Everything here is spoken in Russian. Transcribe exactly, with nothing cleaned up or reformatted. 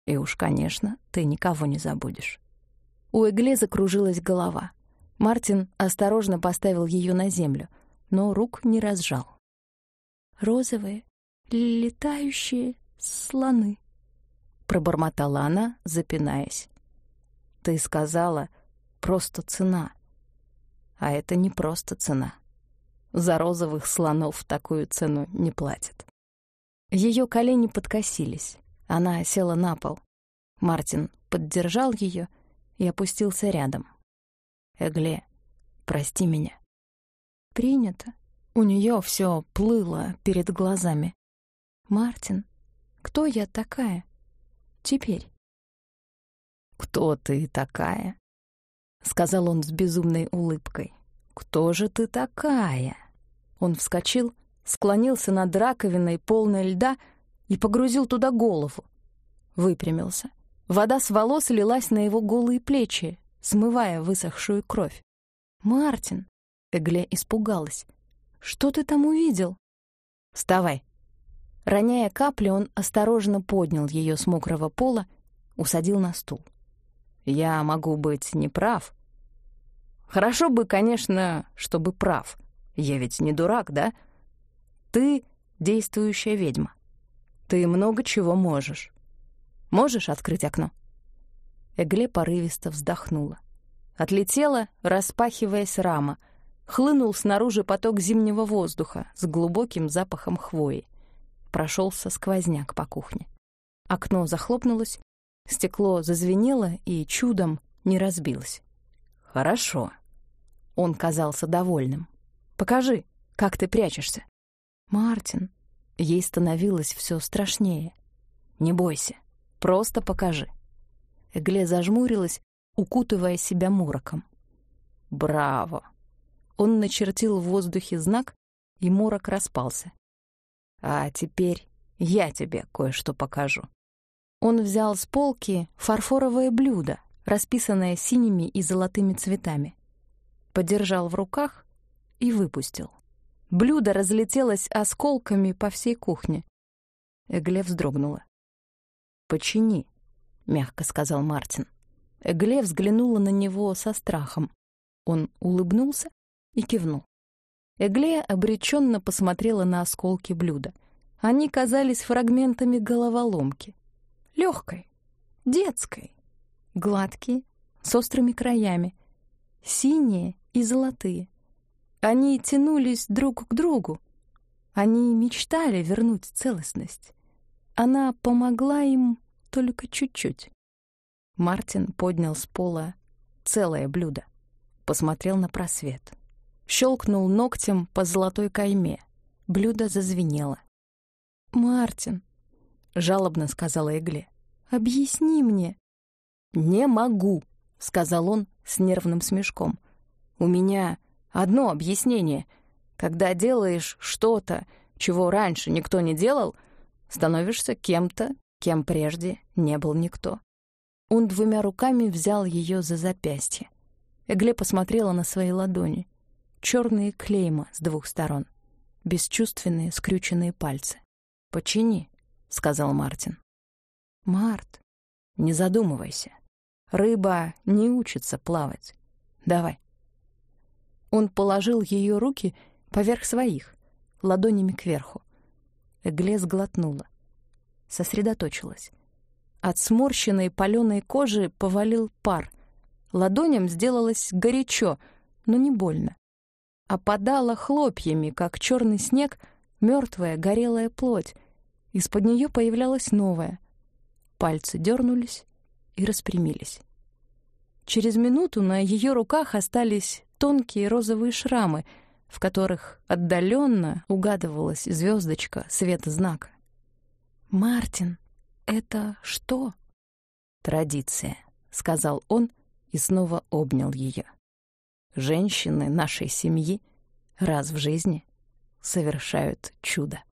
И уж, конечно, ты никого не забудешь». У Эгле закружилась голова. Мартин осторожно поставил ее на землю, но рук не разжал. «Розовые, летающие слоны», — пробормотала она, запинаясь. «Ты сказала, просто цена. А это не просто цена. За розовых слонов такую цену не платят». Ее колени подкосились. Она села на пол. Мартин поддержал ее и опустился рядом. «Эгле, прости меня». «Принято». У нее все плыло перед глазами. «Мартин, кто я такая теперь?» «Кто ты такая?» — сказал он с безумной улыбкой. «Кто же ты такая?» Он вскочил, склонился над раковиной, полной льда, и погрузил туда голову. Выпрямился. Вода с волос лилась на его голые плечи, смывая высохшую кровь. «Мартин!» — Эгле испугалась. «Что ты там увидел?» «Вставай!» Роняя капли, он осторожно поднял ее с мокрого пола, усадил на стул. «Я могу быть неправ. Хорошо бы, конечно, чтобы прав. Я ведь не дурак, да? Ты действующая ведьма. Ты много чего можешь. Можешь открыть окно?» Эгле порывисто вздохнула. Отлетела, распахиваясь рама. Хлынул снаружи поток зимнего воздуха с глубоким запахом хвои. Прошелся сквозняк по кухне. Окно захлопнулось, стекло зазвенело и чудом не разбилось. «Хорошо». Он казался довольным. «Покажи, как ты прячешься». «Мартин». Ей становилось все страшнее. «Не бойся, просто покажи». Эгле зажмурилась, укутывая себя мороком. «Браво!» Он начертил в воздухе знак, и морок распался. «А теперь я тебе кое-что покажу». Он взял с полки фарфоровое блюдо, расписанное синими и золотыми цветами. Подержал в руках и выпустил. Блюдо разлетелось осколками по всей кухне. Эгле вздрогнула. «Почини», — мягко сказал Мартин. Эгле взглянула на него со страхом. Он улыбнулся и кивнул. Эгле обреченно посмотрела на осколки блюда. Они казались фрагментами головоломки. Легкой, детской, гладкие, с острыми краями, синие и золотые. Они тянулись друг к другу. Они мечтали вернуть целостность. Она помогла им только чуть-чуть. Мартин поднял с пола целое блюдо, посмотрел на просвет. Щелкнул ногтем по золотой кайме. Блюдо зазвенело. «Мартин», — жалобно сказала Эгле, — «объясни мне». «Не могу», — сказал он с нервным смешком. «У меня одно объяснение. Когда делаешь что-то, чего раньше никто не делал, становишься кем-то, кем прежде не был никто». Он двумя руками взял ее за запястье. Эгле посмотрела на свои ладони. Черные клейма с двух сторон. Бесчувственные скрюченные пальцы. «Почини», — сказал Мартин. «Март, не задумывайся. Рыба не учится плавать. Давай». Он положил ее руки поверх своих, ладонями кверху. Эгле сглотнула. Сосредоточилась. От сморщенной палёной кожи повалил пар. Ладоням сделалось горячо, но не больно. Опадала хлопьями, как черный снег, мертвая горелая плоть. Из-под нее появлялась новая. Пальцы дернулись и распрямились. Через минуту на ее руках остались тонкие розовые шрамы, в которых отдаленно угадывалась звездочка света знака. «Мартин, это что?» «Традиция», — сказал он и снова обнял ее. «Женщины нашей семьи раз в жизни совершают чудо».